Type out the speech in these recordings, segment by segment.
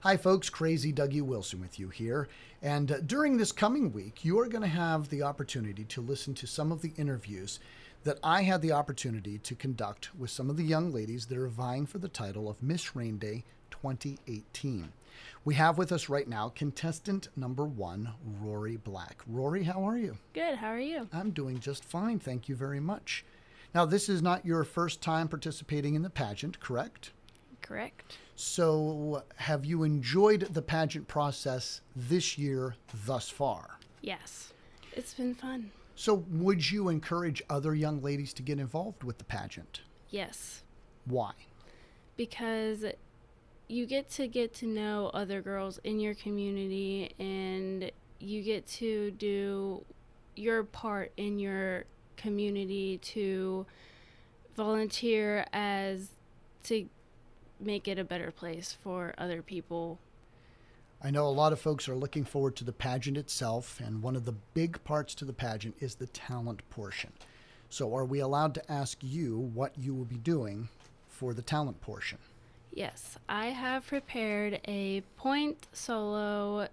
Hi, folks. Crazy Dougie Wilson with you here. And during this coming week, you are going to have the opportunity to listen to some of the interviews that I had the opportunity to conduct with some of the young ladies that are vying for the title of Miss Rain Day 2018. We have with us right now contestant number 1, Rory Black. Rory, how are you? Good. How are you? I'm doing just fine. Thank you very much. Now, this is not your first time participating in the pageant, correct? Correct. So, have you enjoyed the pageant process this year thus far? Yes. It's been fun. So, would you encourage other young ladies to get involved with the pageant? Yes. Why? Because you get to know other girls in your community, and you get to do your part in your community to volunteer to make it a better place for other people. I know a lot of folks are looking forward to the pageant itself, and one of the big parts to the pageant is the talent portion. So are we allowed to ask you what you will be doing for the talent portion? Yes, I have prepared a point solo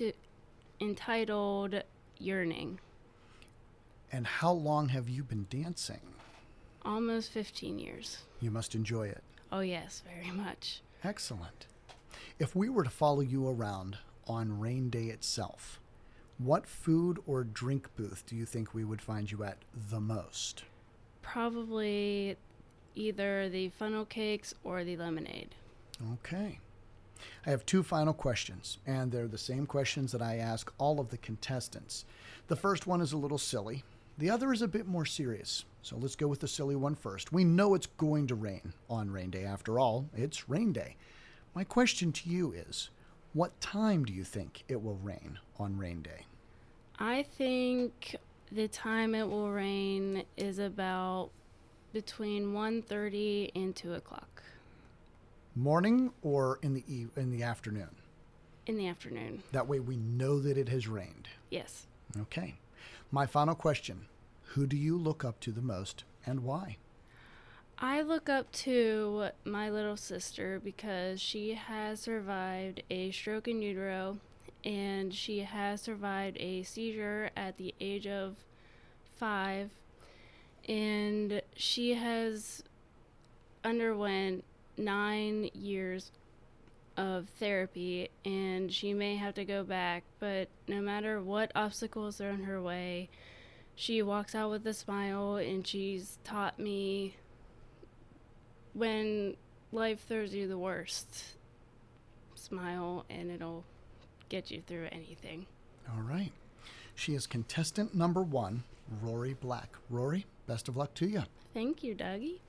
entitled Yearning. And how long have you been dancing? Almost 15 years. You must enjoy it. Oh yes, very much. Excellent. If we were to follow you around on Rain Day itself, what food or drink booth do you think we would find you at the most? Probably either the funnel cakes or the lemonade. Okay. I have 2 final questions, and they're the same questions that I ask all of the contestants. The first one is a little silly. The other is a bit more serious. So let's go with the silly one first. We know it's going to rain on Rain Day. After all, it's Rain Day. My question to you is, what time do you think it will rain on Rain Day? I think the time it will rain is about between 1:30 and 2 o'clock. Morning or in the afternoon? In the afternoon. That way we know that it has rained. Yes. Okay. My final question. Who do you look up to the most and why? I look up to my little sister because she has survived a stroke in utero, and she has survived a seizure at the age of 5, and she has underwent 9 years of therapy, and she may have to go back, but no matter what obstacles are in her way, she walks out with a smile, and she's taught me when life throws you the worst, smile and it'll get you through anything. All right. She is contestant number 1, Rory Black. Rory, best of luck to you. Thank you, Dougie.